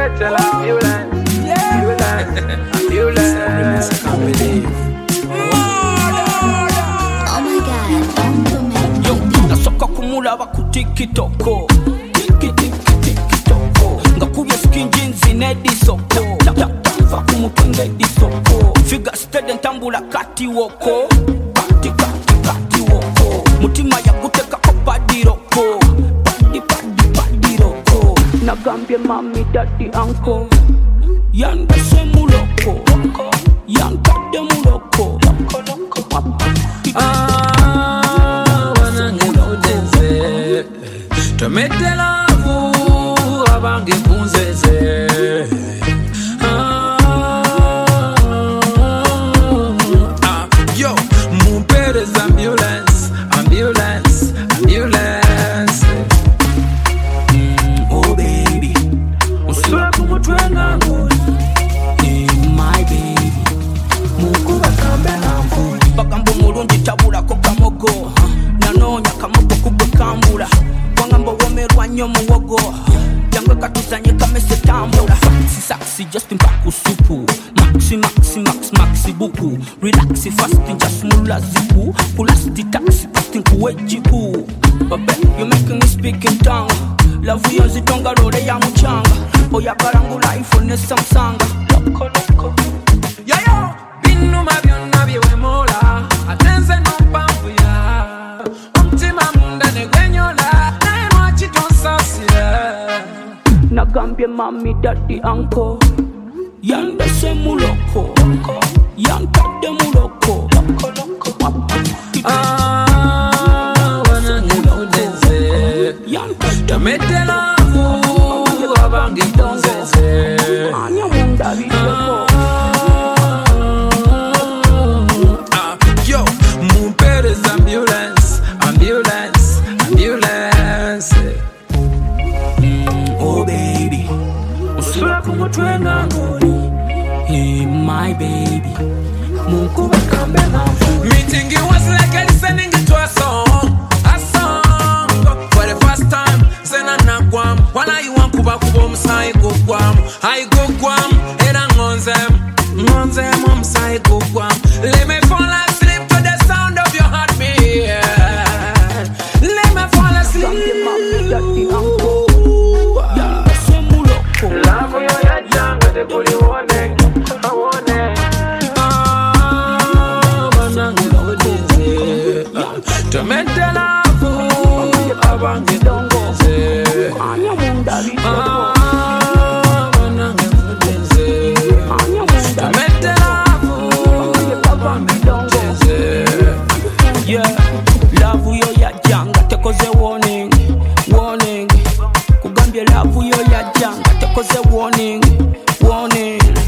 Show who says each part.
Speaker 1: tell ambulance. Ambulance. I can't believe.
Speaker 2: Oh my God,
Speaker 3: yo, nasoka kumula bakutikitoko. Tiki-tiki-tiki-toko. Ngakubye skinjinzi nedisoko. Va kumutwenge disoko. Figure steady ntambula kati woko. Kati woko. Mutima ya guteka ko padiroko. Padiroko. Nagambye mami daddy uncle. Yanda semuloko. Yanda demuloko.
Speaker 1: Wanange mudenze. Tomete lavu abange punzeze. Yo, muperes ambulance.
Speaker 3: Oh baby, usura kumutwenga nguli. My baby, mukuba kambe namvuli. Bakambo mulungi tabula ko kamogo. Nanonya kamogo kubwe kambula. Wangambo womerwa nyo muwogo. Yango katuzanye kamese tambula. Saxi just mpaku supu. Maxi buku. Relaxi fasting just mula zipu. Kulasti taxi pasting kuwejipu. Babe, you making me speak in tongue. Love you zitonga role ya mchanga. Oya barangu life on Samsung. Loko.
Speaker 1: Yo, binu mabyonna byewemola. Atenze nompamvu ya. Omutima munda negwenyola. Naye lwaki tonsasira?
Speaker 3: Nagambye mami daddy uncle. Yanda semuloko. Yanda demuloko.
Speaker 1: Wanange mudenze. Tomete lavu abange punzeze.
Speaker 3: Anya munda bidoko.
Speaker 1: Yo, muperes ambulance.
Speaker 3: Oh baby, usura kumutwenga nguli. Hey my baby, mukuba kambe namvuli.
Speaker 1: Meeting you was like listening to a song. For the first time, sena na guam. Wana you want kuba musai go guam. I go guam, era ngonzem, musai go guam. Let me fall asleep to the sound of your heartbeat. Let me fall asleep. Love you ya janga de buli warning. Tomete lavu abange punzeze. Wanange mudenze. Tomete lavu abange punzeze.
Speaker 3: Yeah, love yo ya janga tekoze warning. Kugambye love yo ya janga tekoze warning.